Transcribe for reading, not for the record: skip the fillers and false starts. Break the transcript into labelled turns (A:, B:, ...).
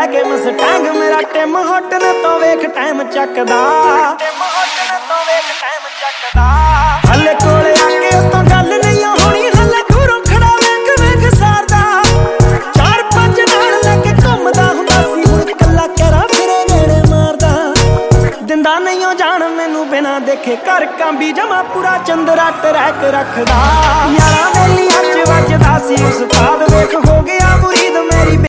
A: के मस्टैंग मेरा Tim hotel तो वेख टाइम चकदा हले कोले आके उतों गल नहीं होनी हले दूरों खड़ा वेख वेख सारदा 4-5 नाल लेके घुमदा हुंदा सी हुण कल्ला कैरा फिरे गेड़े मारदा दिंदा नहीं हो जान मैनू बिना देखे घर कांबी जमा पूरा चंदरा ट्रैक रखदा यारा वेलियां च वजदा सी उस्ताद वेख हो गया मुरीद मेरी